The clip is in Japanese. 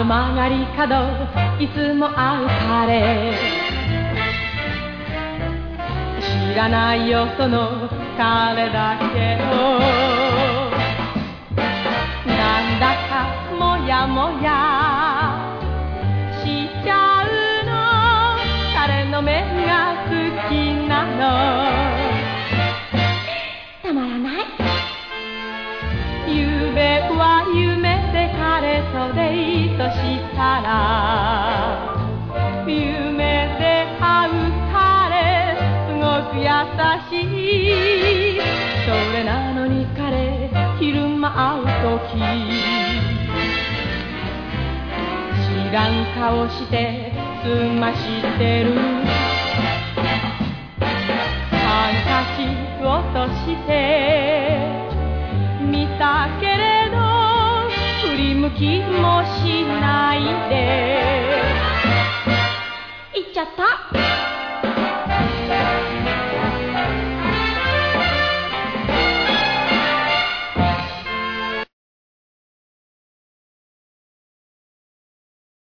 曲がり角いつも会う彼、知らないよその彼だけど、なんだかもやもやしちゃうの、彼の目が好きなの、たまらない。夢は夢で彼とデートしたら、夢で会う彼すごく優しい、それなのに彼昼間会うとき知らん顔してすましてる、ハンカチ落として見たけれど振り向きもしないで行っちゃった。